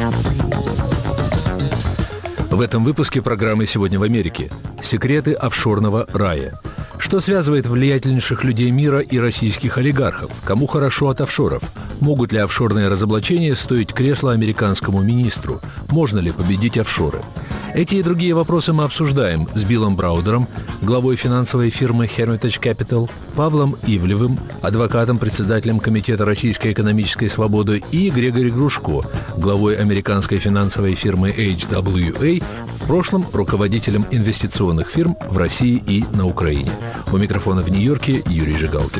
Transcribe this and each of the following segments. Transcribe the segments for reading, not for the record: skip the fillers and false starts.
В этом выпуске программы «Сегодня в Америке». Секреты офшорного рая. Что связывает влиятельнейших людей мира и российских олигархов? Кому хорошо от офшоров? Могут ли офшорные разоблачения стоить кресла американскому министру? Можно ли победить офшоры? Эти и другие вопросы мы обсуждаем с Биллом Браудером, главой финансовой фирмы Hermitage Capital, Павлом Ивлевым, адвокатом, председателем Комитета российской экономической свободы, и Грегори Грушко, главой американской финансовой фирмы HWA, в прошлом руководителем инвестиционных фирм в России и на Украине. У микрофона в Нью-Йорке Юрий Жигалкин.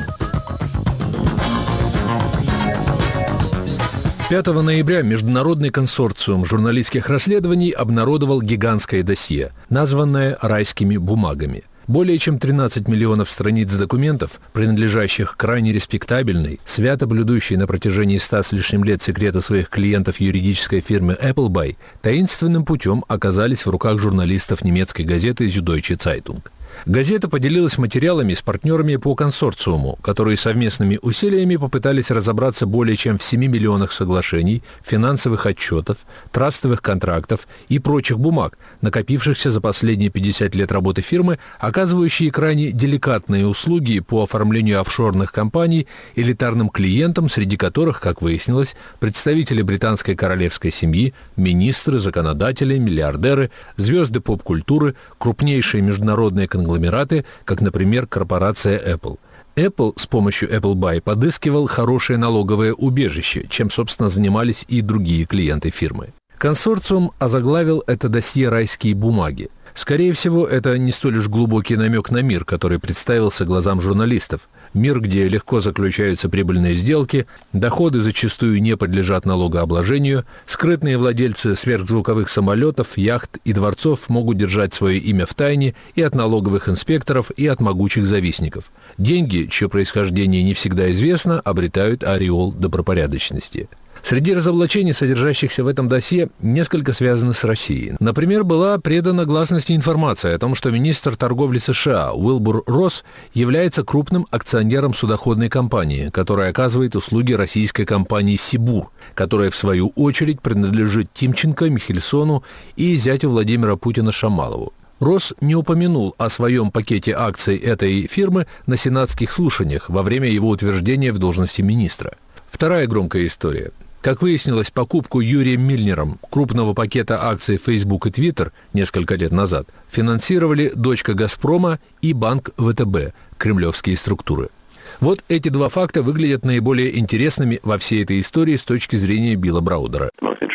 5 ноября Международный консорциум журналистских расследований обнародовал гигантское досье, названное «Райскими бумагами». Более чем 13 миллионов страниц документов, принадлежащих крайне респектабельной, свято блюдущей на протяжении 100 с лишним лет секрета своих клиентов юридической фирмы Appleby, таинственным путем оказались в руках журналистов немецкой газеты Süddeutsche Zeitung. Газета поделилась материалами с партнерами по консорциуму, которые совместными усилиями попытались разобраться более чем в 7 миллионах соглашений, финансовых отчетов, трастовых контрактов и прочих бумаг, накопившихся за последние 50 лет работы фирмы, оказывающие крайне деликатные услуги по оформлению офшорных компаний элитарным клиентам, среди которых, как выяснилось, представители британской королевской семьи, министры, законодатели, миллиардеры, звезды поп-культуры, крупнейшие международные конгломераты, как, например, корпорация Apple. Apple с помощью Appleby подыскивал хорошее налоговое убежище, чем, собственно, занимались и другие клиенты фирмы. Консорциум озаглавил это досье «Райские бумаги». Скорее всего, это не столь уж глубокий намек на мир, который представился глазам журналистов. Мир, где легко заключаются прибыльные сделки, доходы зачастую не подлежат налогообложению, скрытные владельцы сверхзвуковых самолетов, яхт и дворцов могут держать свое имя в тайне и от налоговых инспекторов, и от могучих завистников. Деньги, чье происхождение не всегда известно, обретают ореол добропорядочности. Среди разоблачений, содержащихся в этом досье, несколько связаны с Россией. Например, была предана гласности информация о том, что министр торговли США Уилбур Росс является крупным акционером судоходной компании, которая оказывает услуги российской компании «Сибур», которая, в свою очередь, принадлежит Тимченко, Михельсону и зятю Владимира Путина Шамалову. Росс не упомянул о своем пакете акций этой фирмы на сенатских слушаниях во время его утверждения в должности министра. Вторая громкая история. Как выяснилось, покупку Юрием Мильнером крупного пакета акций Facebook и Twitter несколько лет назад финансировали дочка «Газпрома» и банк ВТБ, кремлевские структуры. Вот эти два факта выглядят наиболее интересными во всей этой истории с точки зрения Билла Браудера.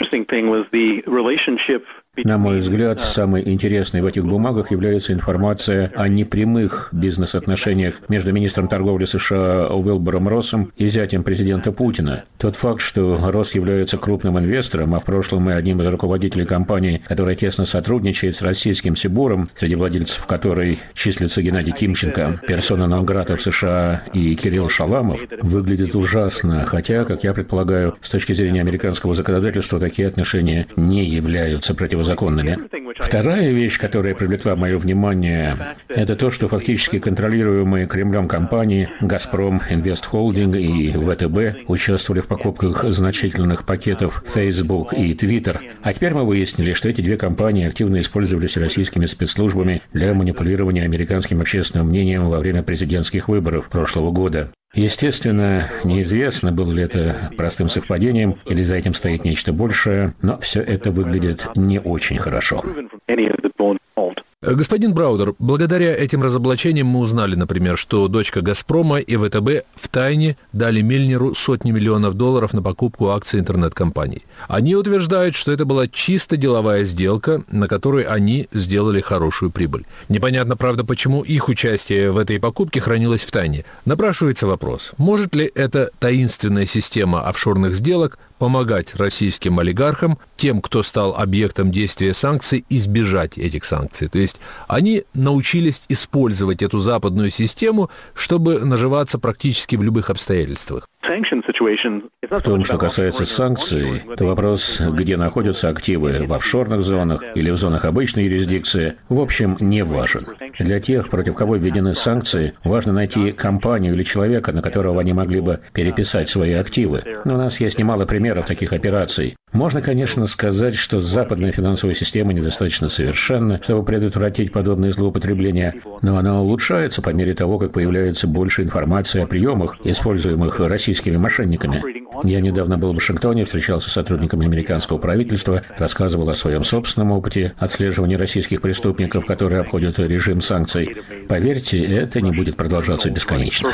На мой взгляд, самой интересной в этих бумагах является информация о непрямых бизнес-отношениях между министром торговли США Уилбуром Россом и зятем президента Путина. Тот факт, что Росс является крупным инвестором, а в прошлом и одним из руководителей компании, которая тесно сотрудничает с российским Сибуром, среди владельцев которой числится Геннадий Тимченко, персона нон-грата в США, и Кирилл Шаламов, выглядит ужасно, хотя, как я предполагаю, с точки зрения американского законодательства, такие отношения не являются противозаконными. Вторая вещь, которая привлекла мое внимание, это то, что фактически контролируемые Кремлем компании «Газпром», «Инвестхолдинг» и ВТБ участвовали в покупках значительных пакетов Facebook и Twitter. А теперь мы выяснили, что эти две компании активно использовались российскими спецслужбами для манипулирования американским общественным мнением во время президентских выборов прошлого года. Естественно, неизвестно, было ли это простым совпадением или за этим стоит нечто большее, но все это выглядит не очень хорошо. Господин Браудер, благодаря этим разоблачениям мы узнали, например, что дочка «Газпрома» и ВТБ втайне дали Мильнеру сотни миллионов долларов на покупку акций интернет-компаний. Они утверждают, что это была чисто деловая сделка, на которой они сделали хорошую прибыль. Непонятно, правда, почему их участие в этой покупке хранилось в тайне. Напрашивается вопрос, может ли эта таинственная система офшорных сделок помогать российским олигархам, тем, кто стал объектом действия санкций, избежать этих санкций. То есть они научились использовать эту западную систему, чтобы наживаться практически в любых обстоятельствах. В том, что касается санкций, то вопрос, где находятся активы, в офшорных зонах или в зонах обычной юрисдикции, в общем, не важен. Для тех, против кого введены санкции, важно найти компанию или человека, на которого они могли бы переписать свои активы. Но у нас есть немало примеров таких операций. Можно, конечно, сказать, что западная финансовая система недостаточно совершенна, чтобы предотвратить подобные злоупотребления, но она улучшается по мере того, как появляется больше информации о приемах, используемых российскими мошенниками. Я недавно был в Вашингтоне, встречался с сотрудниками американского правительства, рассказывал о своем собственном опыте отслеживания российских преступников, которые обходят режим санкций. Поверьте, это не будет продолжаться бесконечно.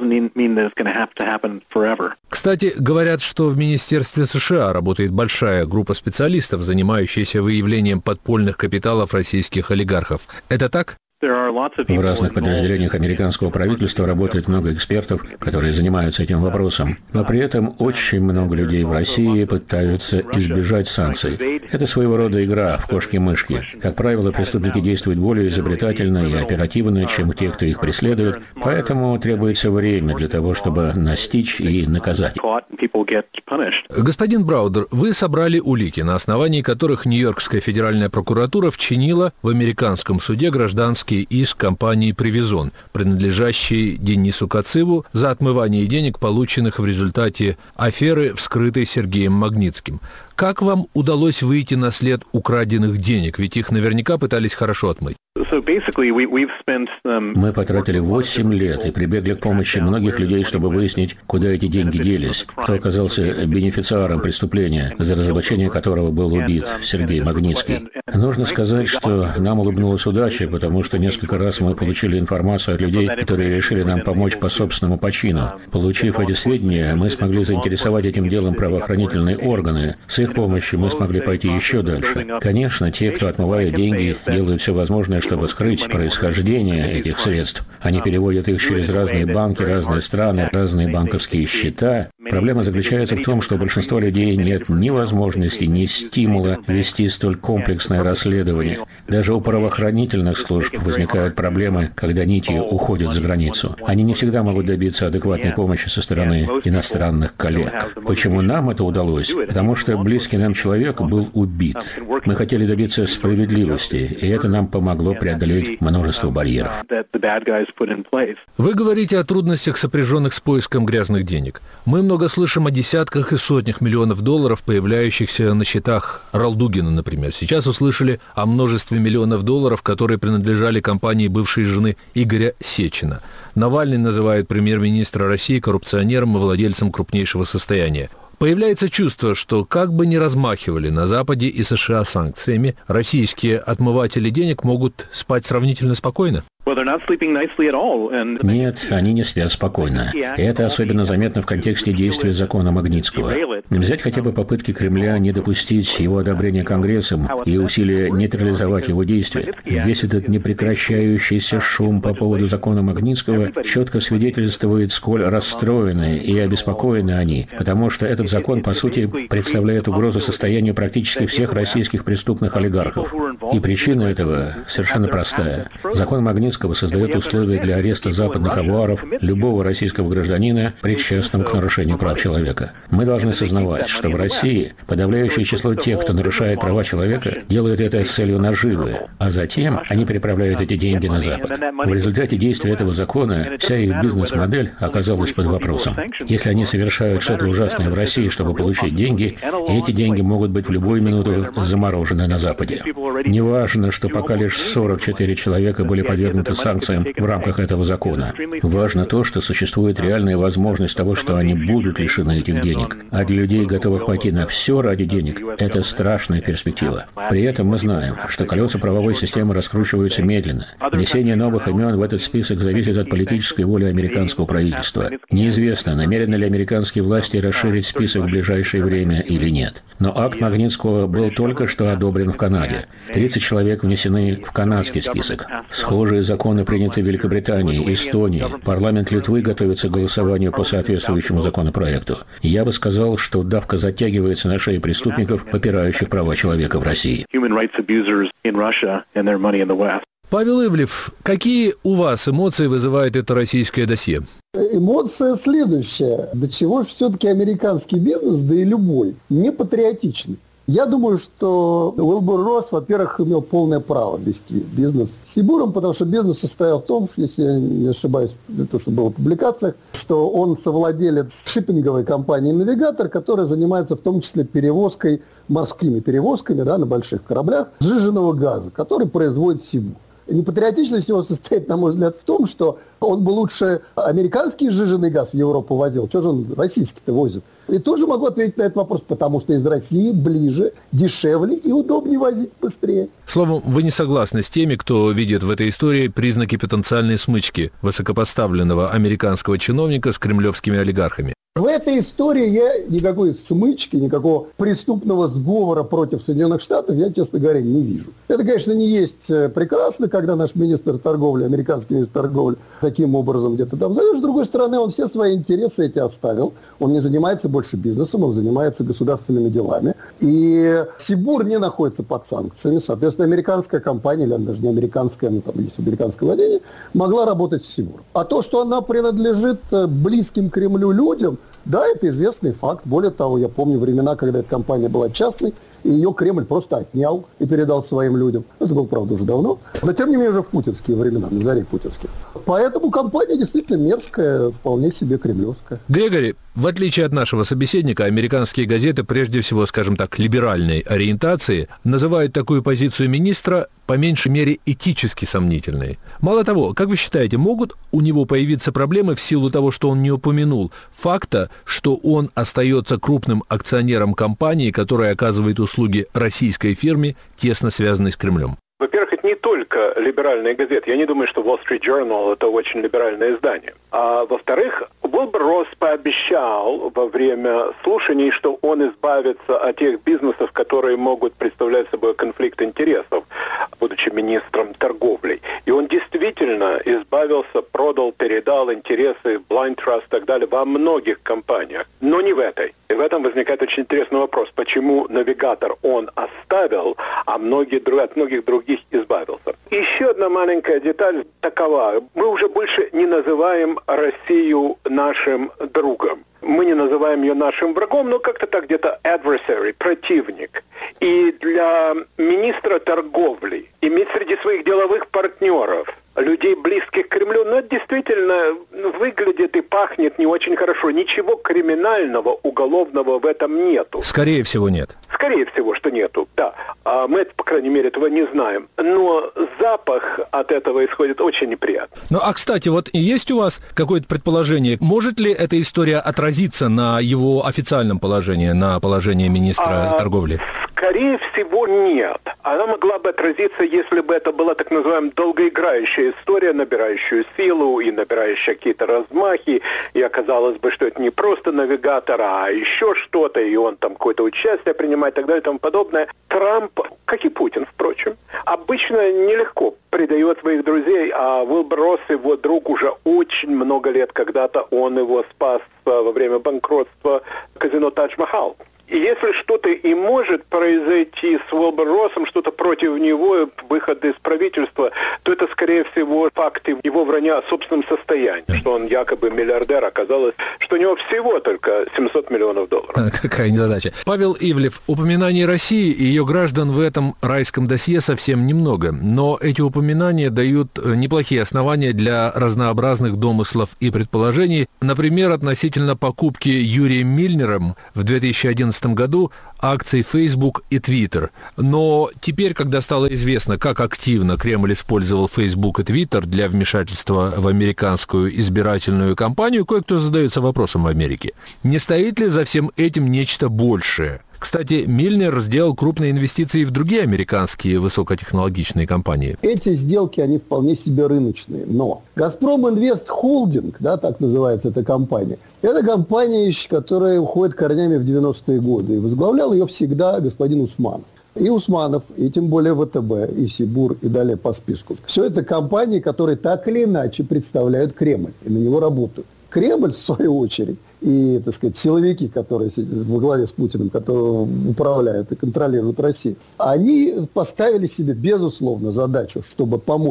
Кстати, говорят, что в Министерстве США работает большая группа специалистов, занимающаяся выявлением подпольных капиталов российских олигархов. Это так? В разных подразделениях американского правительства работает много экспертов, которые занимаются этим вопросом. Но при этом очень много людей в России пытаются избежать санкций. Это своего рода игра в кошки-мышки. Как правило, преступники действуют более изобретательно и оперативно, чем те, кто их преследует. Поэтому требуется время для того, чтобы настичь и наказать. Господин Браудер, вы собрали улики, на основании которых Нью-Йоркская федеральная прокуратура вчинила в американском суде гражданский иск компании «Привизон», принадлежащей Денису Кациву, за отмывание денег, полученных в результате аферы, вскрытой Сергеем Магнитским. Как вам удалось выйти на след украденных денег? Ведь их наверняка пытались хорошо отмыть. Мы потратили 8 лет и прибегли к помощи многих людей, чтобы выяснить, куда эти деньги делись, кто оказался бенефициаром преступления, за разоблачение которого был убит Сергей Магнитский. Нужно сказать, что нам улыбнулась удача, потому что несколько раз мы получили информацию от людей, которые решили нам помочь по собственному почину. Получив эти сведения, мы смогли заинтересовать этим делом правоохранительные органы. С их помощью мы смогли пойти еще дальше. Конечно, те, кто отмывает деньги, делают все возможное, чтобы скрыть происхождение этих средств. Они переводят их через разные банки, разные страны, разные банковские счета. Проблема заключается в том, что у большинства людей нет ни возможности, ни стимула вести столь комплексное расследование. Даже у правоохранительных служб возникают проблемы, когда нити уходят за границу. Они не всегда могут добиться адекватной помощи со стороны иностранных коллег. Почему нам это удалось? Потому что близкий нам человек был убит. Мы хотели добиться справедливости, и это нам помогло преодолеть множество барьеров. Вы говорите о трудностях, сопряженных с поиском грязных денег. Мы много слышим о десятках и сотнях миллионов долларов, появляющихся на счетах Ралдугина, например. Сейчас услышали о множестве миллионов долларов, которые принадлежали компании бывшей жены Игоря Сечина. Навальный называет премьер-министра России коррупционером и владельцем крупнейшего состояния. Появляется чувство, что как бы ни размахивали на Западе и США санкциями, российские отмыватели денег могут спать сравнительно спокойно. Нет, они не спят спокойно. И это особенно заметно в контексте действия закона Магнитского. Взять хотя бы попытки Кремля не допустить его одобрения Конгрессом и усилия нейтрализовать его действия. Весь этот непрекращающийся шум по поводу закона Магнитского четко свидетельствует, сколь расстроены и обеспокоены они, потому что этот закон, по сути, представляет угрозу состоянию практически всех российских преступных олигархов. И причина этого совершенно простая. Закон Магнитского создает условия для ареста западных авуаров любого российского гражданина, причастного к нарушению прав человека. Мы должны сознавать, что в России подавляющее число тех, кто нарушает права человека, делают это с целью наживы, а затем они переправляют эти деньги на Запад. В результате действия этого закона вся их бизнес-модель оказалась под вопросом. Если они совершают что-то ужасное в России, чтобы получить деньги, эти деньги могут быть в любую минуту заморожены на Западе. Неважно, что пока лишь 44 человека были подвергнуты санкциям в рамках этого закона. Важно то, что существует реальная возможность того, что они будут лишены этих денег. А для людей, готовых пойти на все ради денег, это страшная перспектива. При этом мы знаем, что колеса правовой системы раскручиваются медленно. Внесение новых имен в этот список зависит от политической воли американского правительства. Неизвестно, намерены ли американские власти расширить список в ближайшее время или нет. Но акт Магнитского был только что одобрен в Канаде. 30 человек внесены в канадский список. Схожие законы приняты в Великобритании, Эстонии. Парламент Литвы готовится к голосованию по соответствующему законопроекту. Я бы сказал, что давка затягивается на шее преступников, попирающих права человека в России. Павел Ивлев, какие у вас эмоции вызывает это российское досье? Эмоция следующая. До чего все-таки американский бизнес, да и любой, не патриотичный. Я думаю, что Уилбур Росс, во-первых, имел полное право вести бизнес с Сибуром, потому что бизнес состоял в том, если я не ошибаюсь, то, что было в публикациях, что он совладелец шиппинговой компании «Навигатор», которая занимается в том числе перевозкой, морскими перевозками, да, на больших кораблях, сжиженного газа, который производит Сибур. Непатриотичность его состоит, на мой взгляд, в том, что он бы лучше американский сжиженный газ в Европу возил. Что же он российский-то возит? И тоже могу ответить на этот вопрос, потому что из России ближе, дешевле и удобнее возить быстрее. Словом, вы не согласны с теми, кто видит в этой истории признаки потенциальной смычки высокопоставленного американского чиновника с кремлевскими олигархами? В этой истории я никакой смычки, никакого преступного сговора против Соединенных Штатов я, честно говоря, не вижу. Это, конечно, не есть прекрасно, когда наш министр торговли, американский министр торговли, таким образом где-то там зовет. С другой стороны, он все свои интересы эти оставил. Он не занимается больше бизнесом, он занимается государственными делами. И Сибур не находится под санкциями. Соответственно, американская компания, или даже не американская, но там есть американское владение, могла работать с Сибуром. А то, что она принадлежит близким Кремлю людям, да, это известный факт. Более того, я помню времена, когда эта компания была частной, и ее Кремль просто отнял и передал своим людям. Это было, правда, уже давно. Но, тем не менее, уже в путинские времена, на заре путинских. Поэтому компания действительно мерзкая, вполне себе кремлевская. Грегори, в отличие от нашего собеседника, американские газеты, прежде всего, скажем так, либеральной ориентации, называют такую позицию министра по меньшей мере этически сомнительной. Мало того, как вы считаете, могут у него появиться проблемы в силу того, что он не упомянул факта, что он остается крупным акционером компании, которая оказывает услуги российской фирме, тесно связанной с Кремлем? Во-первых, это не только либеральные газеты. Я не думаю, что Wall Street Journal – это очень либеральное издание. А во-вторых, Уилбур Росс пообещал во время слушаний, что он избавится от тех бизнесов, которые могут представлять собой конфликт интересов, будучи министром торговли. И он действительно избавился, продал, передал интересы, Blind Trust и так далее во многих компаниях, но не в этой. И в этом возникает очень интересный вопрос, почему «Навигатор» он оставил, а от многих других избавился. Еще одна маленькая деталь такова. Мы уже больше не называем Россию нашим другом. Мы не называем ее нашим врагом, но как-то так где-то adversary, противник. И для министра торговли иметь среди своих деловых партнеров людей, близких к Кремлю, но это действительно выглядит и пахнет не очень хорошо. Ничего криминального, уголовного в этом нету. Скорее всего, нет. Скорее всего, что нету, да. Мы, по крайней мере, этого не знаем. Но запах от этого исходит очень неприятный. Ну, а, кстати, вот есть у вас какое-то предположение, может ли эта история отразиться на его официальном положении, на положении министра торговли? Скорее всего, нет. Она могла бы отразиться, если бы это была так называаемая долгоиграющая история, набирающая силу и набирающая какие-то размахи. И оказалось бы, что это не просто навигатор, а еще что-то, и он там какое-то участие принимает и так далее и тому подобное. Трамп, как и Путин, впрочем, обычно нелегко предает своих друзей, а Уилбур Росс, его друг, уже очень много лет, когда-то он его спас во время банкротства казино «Тадж-Махал». И если что-то и может произойти с Уилбур Россом, что-то против него, выход из правительства, то это, скорее всего, факты его вранья о собственном состоянии, что он якобы миллиардер, оказалось, что у него всего только $700 миллионов. Какая незадача. Павел Ивлев, упоминаний России и ее граждан в этом райском досье совсем немного, но эти упоминания дают неплохие основания для разнообразных домыслов и предположений, например, относительно покупки Юрием Мильнером в 2011 году акций Facebook и Twitter. Но теперь, когда стало известно, как активно Кремль использовал Facebook и Twitter для вмешательства в американскую избирательную кампанию, кое-кто задается вопросом в Америке. Не стоит ли за всем этим нечто большее? Кстати, Мильнер сделал крупные инвестиции в другие американские высокотехнологичные компании. Эти сделки, они вполне себе рыночные. Но «Газпром Инвест Холдинг», да, так называется эта компания, это компания, которая уходит корнями в 90-е годы. И возглавлял ее всегда господин Усманов. И Усманов, и тем более ВТБ, и Сибур, и далее по списку. Все это компании, которые так или иначе представляют Кремль и на него работают. Кремль, в свою очередь, и, так сказать, силовики, которые во главе с Путиным, которые управляют и контролируют Россию, они поставили себе, безусловно, задачу, чтобы помочь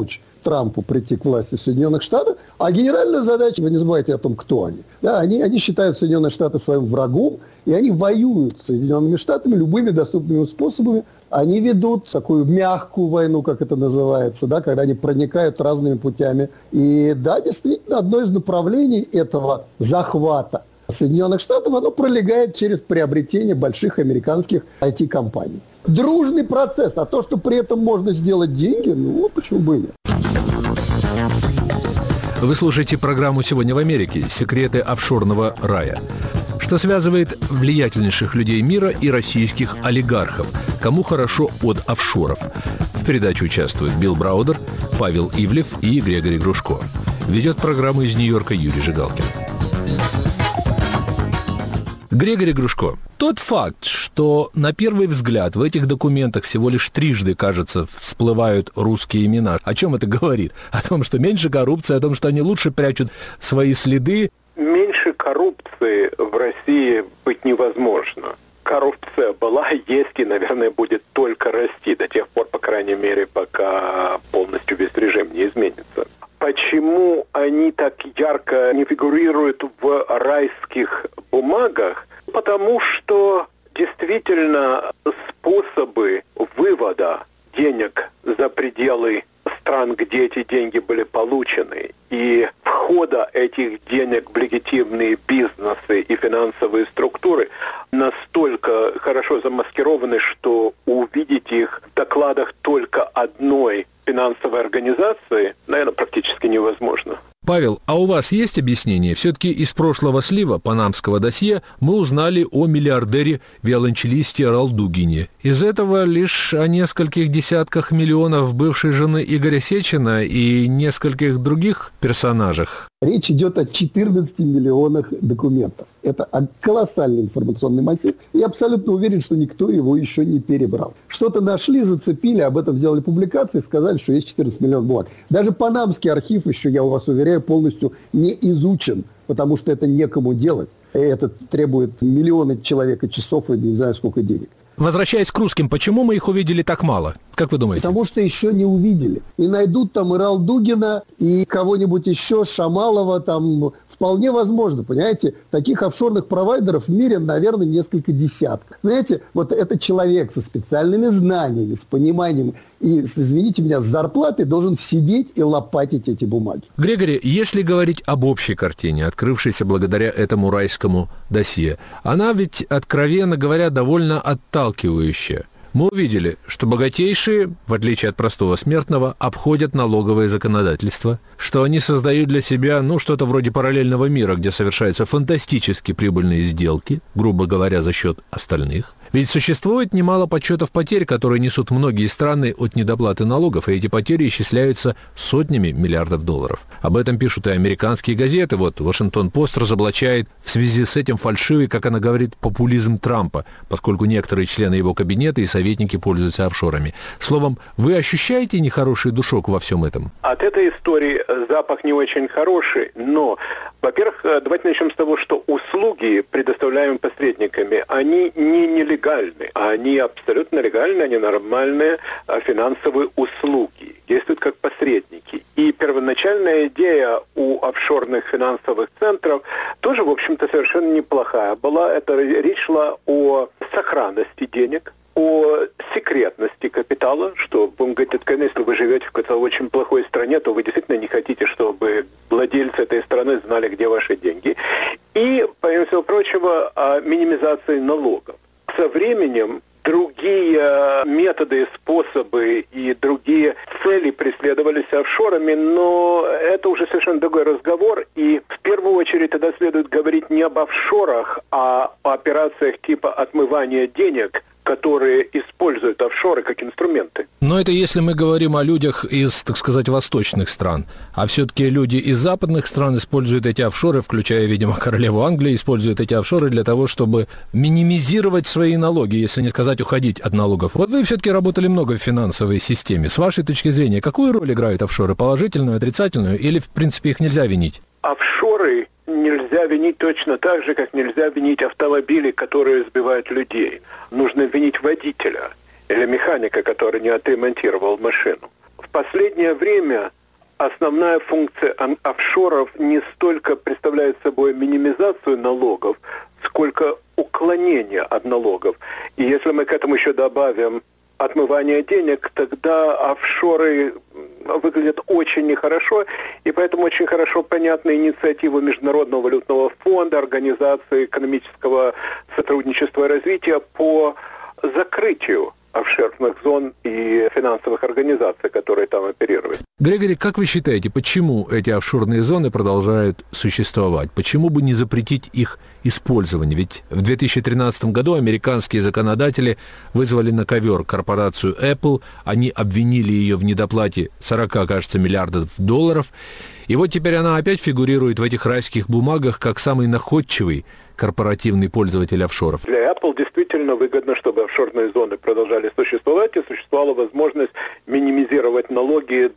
Трампу прийти к власти в Соединенных Штатах, а генеральная задача, вы не забывайте о том, кто они. Да, они считают Соединенные Штаты своим врагом, и они воюют с Соединенными Штатами любыми доступными способами. Они ведут такую мягкую войну, как это называется, да, когда они проникают разными путями. И да, действительно, одно из направлений этого захвата Соединенных Штатов, оно пролегает через приобретение больших американских IT-компаний. Дружный процесс, а то, что при этом можно сделать деньги, ну, почему бы и нет. Вы слушаете программу «Сегодня в Америке. Секреты офшорного рая». Что связывает влиятельнейших людей мира и российских олигархов? Кому хорошо от офшоров? В передаче участвуют Билл Браудер, Павел Ивлев и Грегори Грушко. Ведет программу из Нью-Йорка Юрий Жигалкин. Грегори Грушко, тот факт, что на первый взгляд в этих документах всего лишь трижды, кажется, всплывают русские имена, о чем это говорит? О том, что меньше коррупции, о том, что они лучше прячут свои следы? Меньше коррупции в России быть невозможно. Коррупция была, есть и, наверное, будет только расти до тех пор, по крайней мере, пока полностью весь режим не изменится. Почему они так ярко не фигурируют в райских бумагах? Потому что действительно способы вывода денег за пределы стран, где эти деньги были получены, и входа этих денег в легитимные бизнесы и финансовые структуры настолько хорошо замаскированы, что увидеть их в докладах только одной финансовой организации, наверное, практически невозможно. Павел, а у вас есть объяснение? Все-таки из прошлого слива панамского досье мы узнали о миллиардере-виолончелисте Ралдугине. Из этого лишь о нескольких десятках миллионов бывшей жены Игоря Сечина и нескольких других персонажах. Речь идет о 14 миллионах документов. Это колоссальный информационный массив. Я абсолютно уверен, что никто его еще не перебрал. Что-то нашли, зацепили, об этом сделали публикации, сказали, что есть 14 миллионов бумаг. Даже панамский архив еще, я вас уверяю, полностью не изучен, потому что это некому делать. Это требует миллионы человека часов и не знаю сколько денег. Возвращаясь к русским, почему мы их увидели так мало? Как вы думаете? Потому что еще не увидели. И найдут там и Ралдугина, и кого-нибудь еще, Шамалова, там вполне возможно, понимаете? Таких офшорных провайдеров в мире, наверное, несколько десятков. Понимаете, вот это человек со специальными знаниями, с пониманием и, извините меня, с зарплатой должен сидеть и лопатить эти бумаги. Грегори, если говорить об общей картине, открывшейся благодаря этому райскому досье, она ведь, откровенно говоря, довольно отталкивающая. Мы увидели, что богатейшие, в отличие от простого смертного, обходят налоговое законодательство, что они создают для себя, что-то вроде параллельного мира, где совершаются фантастически прибыльные сделки, грубо говоря, за счет остальных. Ведь существует немало подсчетов потерь, которые несут многие страны от недоплаты налогов, и эти потери исчисляются сотнями миллиардов долларов. Об этом пишут и американские газеты. Вот «Вашингтон-Пост» разоблачает в связи с этим фальшивый, как она говорит, популизм Трампа, поскольку некоторые члены его кабинета и советники пользуются офшорами. Словом, вы ощущаете нехороший душок во всем этом? От этой истории запах не очень хороший, но, во-первых, давайте начнем с того, что услуги, предоставляемые посредниками, они не нелегальны, они абсолютно легальные, они нормальные финансовые услуги, действуют как посредники. И первоначальная идея у офшорных финансовых центров тоже, в общем-то, совершенно неплохая была. Речь шла о сохранности денег, о секретности капитала, что, будем говорить, если вы живете в какой-то очень плохой стране, то вы действительно не хотите, чтобы владельцы этой страны знали, где ваши деньги. И, помимо всего прочего, о минимизации налогов. Со временем другие методы, способы и другие цели преследовались офшорами, но это уже совершенно другой разговор. И в первую очередь тогда следует говорить не об офшорах, а о операциях типа отмывания денег, которые используют офшоры как инструменты. Но это если мы говорим о людях из, так сказать, восточных стран. А все-таки люди из западных стран используют эти офшоры, включая, видимо, королеву Англии, используют эти офшоры для того, чтобы минимизировать свои налоги, если не сказать уходить от налогов. Вот вы все-таки работали много в финансовой системе. С вашей точки зрения, какую роль играют офшоры? Положительную, отрицательную? Или, в принципе, их нельзя винить? Офшоры нельзя винить точно так же, как нельзя винить автомобили, которые сбивают людей. Нужно винить водителя или механика, который не отремонтировал машину. В последнее время основная функция офшоров не столько представляет собой минимизацию налогов, сколько уклонение от налогов. И если мы к этому еще добавим отмывание денег, тогда офшоры выглядят очень нехорошо, и поэтому очень хорошо понятна инициатива Международного валютного фонда, Организации экономического сотрудничества и развития по закрытию офшорных зон и финансовых организаций, которые там оперируют. Грегори, как вы считаете, почему эти офшорные зоны продолжают существовать? Почему бы не запретить их использование? Ведь в 2013 году американские законодатели вызвали на ковер корпорацию Apple, они обвинили ее в недоплате 40, кажется, миллиардов долларов, и вот теперь она опять фигурирует в этих райских бумагах как самый находчивый корпоративный пользователь офшоров. Для Apple действительно выгодно, чтобы офшорные зоны продолжали существовать, и существовала возможность минимизировать налоги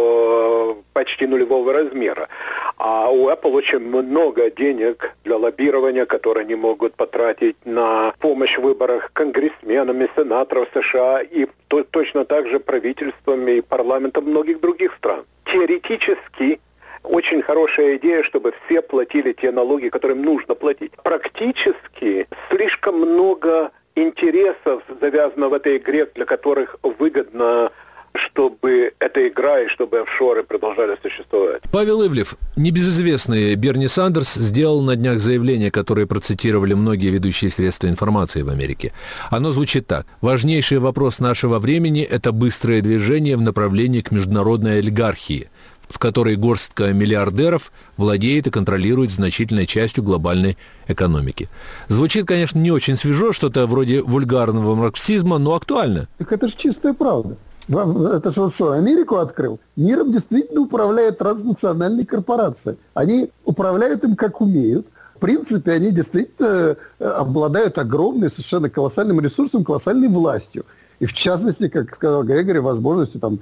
до почти нулевого размера. А у Apple очень много денег для лоббирования, которые они могут потратить на помощь в выборах конгрессменами, сенаторов США и точно так же правительствами и парламентом многих других стран. Теоретически очень хорошая идея, чтобы все платили те налоги, которым нужно платить. Практически слишком много интересов завязано в этой игре, для которых выгодно, чтобы эта игра и чтобы офшоры продолжали существовать. Павел Ивлев, небезызвестный Берни Сандерс, сделал на днях заявление, которое процитировали многие ведущие средства информации в Америке. Оно звучит так. «Важнейший вопрос нашего времени – это быстрое движение в направлении к международной олигархии, в которой горстка миллиардеров владеет и контролирует значительной частью глобальной экономики». Звучит, конечно, не очень свежо, что-то вроде вульгарного марксизма, но актуально. Так это же чистая правда. Это что, Америку открыл? Миром действительно управляют транснациональные корпорации. Они управляют им как умеют. В принципе, они действительно обладают огромным, совершенно колоссальным ресурсом, колоссальной властью. И в частности, как сказал Грегори, возможностью там,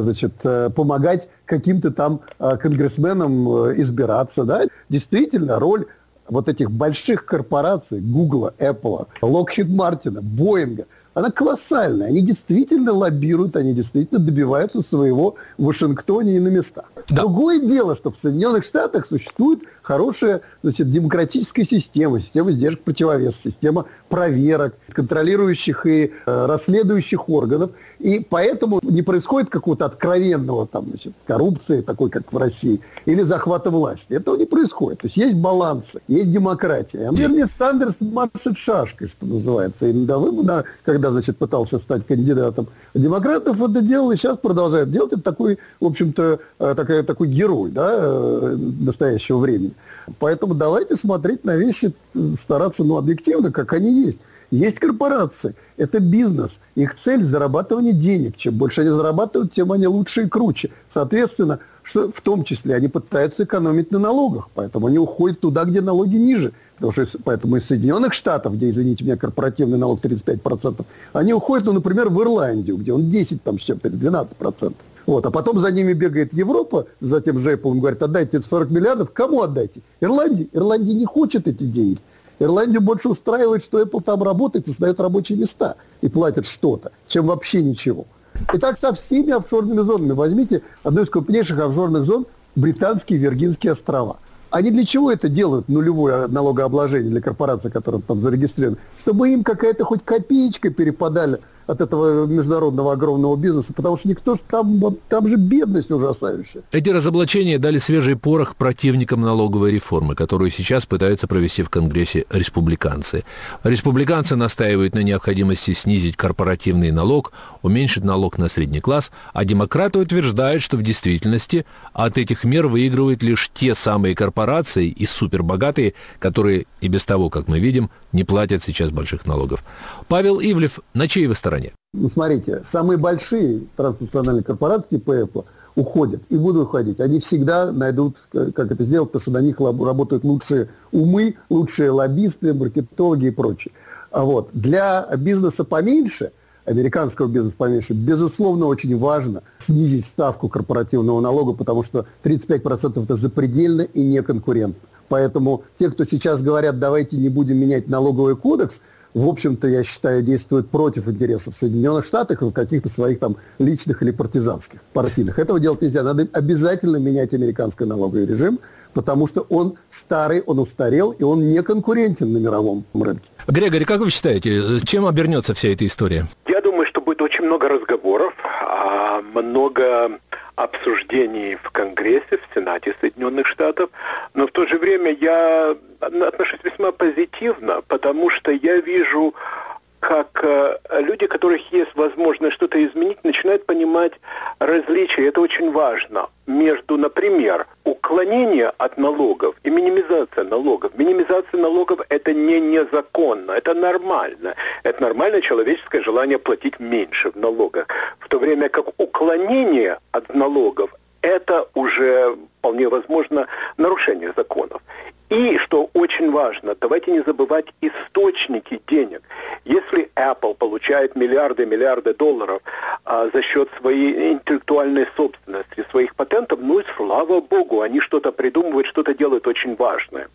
помогать каким-то там конгрессменам избираться. Да? Действительно, роль вот этих больших корпораций, Гугла, Apple, Lockheed Martin, Боинга, она колоссальная. Они действительно лоббируют, они действительно добиваются своего в Вашингтоне и на местах. Да. Другое дело, что в Соединенных Штатах существует хорошая, демократическая система, система сдержек противовеса, система проверок, контролирующих и расследующих органов. И поэтому не происходит какого-то откровенного коррупции, такой, как в России, или захвата власти. Этого не происходит. То есть есть балансы, есть демократия. А Берни Сандерс машет шашкой, что называется. И когда пытался стать кандидатом демократов, это делал и сейчас продолжает делать. Это такой, в общем-то, такой герой, да, настоящего времени. Поэтому давайте смотреть на вещи, стараться, объективно, как они есть. Есть корпорации, это бизнес. Их цель – зарабатывание денег. Чем больше они зарабатывают, тем они лучше и круче. Соответственно, в том числе они пытаются экономить на налогах. Поэтому они уходят туда, где налоги ниже. Поэтому из Соединенных Штатов, где, извините меня, корпоративный налог 35%, они уходят, например, в Ирландию, где он 10 с чем-то, 12%. А потом за ними бегает Европа, затем же Apple говорит, отдайте 40 миллиардов. Кому отдайте? Ирландии. Ирландия не хочет эти деньги. Ирландию больше устраивает, что Apple там работает и создает рабочие места и платит что-то, чем вообще ничего. И так со всеми офшорными зонами. Возьмите одну из крупнейших офшорных зон – британские Виргинские острова. Они для чего это делают, нулевое налогообложение для корпораций, которые там зарегистрированы? Чтобы им какая-то хоть копеечка перепадали от этого международного огромного бизнеса, потому что никто там же бедность ужасающая. Эти разоблачения дали свежий порох противникам налоговой реформы, которую сейчас пытаются провести в Конгрессе республиканцы. Республиканцы настаивают на необходимости снизить корпоративный налог, уменьшить налог на средний класс, а демократы утверждают, что в действительности от этих мер выигрывают лишь те самые корпорации и супербогатые, которые и без того, как мы видим, не платят сейчас больших налогов. Павел Ивлев, на чьей вы стороне? Смотрите, самые большие транснациональные корпорации типа Apple уходят и будут уходить. Они всегда найдут, как это сделать, потому что на них работают лучшие умы, лучшие лоббисты, маркетологи и прочее. Для бизнеса поменьше, американского бизнеса поменьше, безусловно, очень важно снизить ставку корпоративного налога, потому что 35% это запредельно и неконкурентно. Поэтому те, кто сейчас говорят, давайте не будем менять налоговый кодекс, в общем-то, я считаю, действует против интересов Соединенных Штатов и каких-то своих там личных или партизанских, партийных. Этого делать нельзя. Надо обязательно менять американский налоговый режим, потому что он старый, он устарел, и он не конкурентен на мировом рынке. Грегори, как вы считаете, чем обернется вся эта история? Я думаю, что будет очень много разговоров, много обсуждений в Конгрессе, в Сенате Соединенных Штатов, но в то же время я отношусь весьма позитивно, потому что я вижу, как люди, у которых есть возможность что-то изменить, начинают понимать различия. Это очень важно. Между, например, уклонение от налогов и минимизация налогов. Минимизация налогов – это не незаконно, это нормально. Это нормальное человеческое желание платить меньше в налогах. В то время как уклонение от налогов – это уже вполне возможно нарушение законов. И, что очень важно, давайте не забывать источники денег. Если Apple получает миллиарды долларов за счет своей интеллектуальной собственности, своих патентов, ну и слава богу, они что-то придумывают, что-то делают очень важное.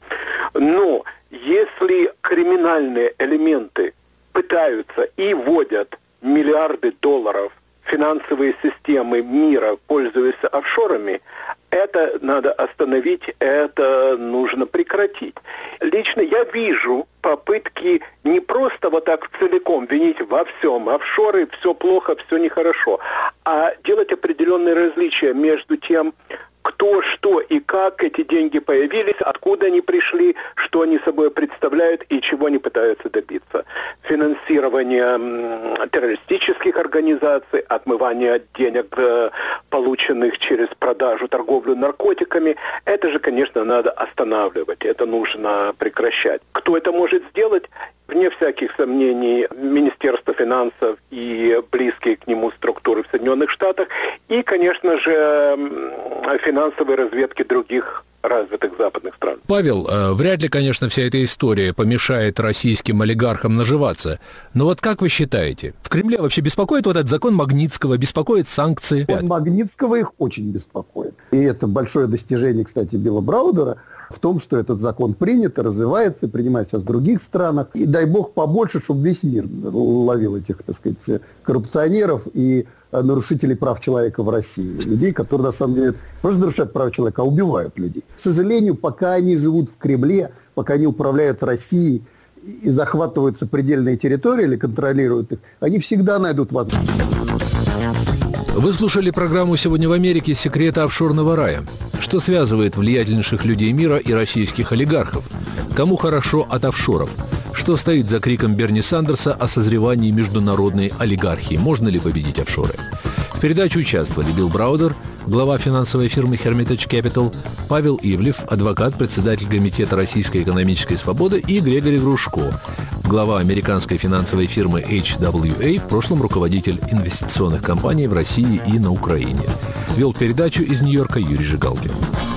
Но если криминальные элементы пытаются и вводят миллиарды долларов в финансовые системы мира, пользуясь офшорами, это надо остановить, это нужно прекратить. Лично я вижу попытки не просто вот так целиком винить во всем, офшоры, все плохо, все нехорошо, а делать определенные различия между тем, кто, что и как эти деньги появились, откуда они пришли, что они собой представляют и чего они пытаются добиться. Финансирование террористических организаций, отмывание денег, полученных через продажу, торговлю наркотиками, это же, конечно, надо останавливать, это нужно прекращать. Кто это может сделать? Вне всяких сомнений, Министерство финансов и близкие к нему структуры в Соединенных Штатах и, конечно же, финансовые разведки других развитых западных стран. Павел, вряд ли, конечно, вся эта история помешает российским олигархам наживаться. Но вот как вы считаете, в Кремле вообще беспокоит вот этот закон Магнитского, беспокоит санкции? Магнитского их очень беспокоит. И это большое достижение, кстати, Билла Браудера в том, что этот закон принят и развивается, и принимается в других странах. И дай бог побольше, чтобы весь мир ловил этих, так сказать, коррупционеров и нарушителей прав человека в России. Людей, которые, на самом деле, просто нарушают права человека, а убивают людей. К сожалению, пока они живут в Кремле, пока они управляют Россией и захватывают сопредельные территории или контролируют их, они всегда найдут возможность. Вы слушали программу «Сегодня в Америке. Секреты офшорного рая». Что связывает влиятельнейших людей мира и российских олигархов? Кому хорошо от офшоров? Что стоит за криком Берни Сандерса о созревании международной олигархии? Можно ли победить офшоры? В передаче участвовали Билл Браудер, глава финансовой фирмы Hermitage Capital, Павел Ивлев, адвокат, председатель Комитета Российской экономической свободы, и Грегори Грушко, глава американской финансовой фирмы HWA, в прошлом руководитель инвестиционных компаний в России и на Украине. Вел передачу из Нью-Йорка Юрий Жигалкин.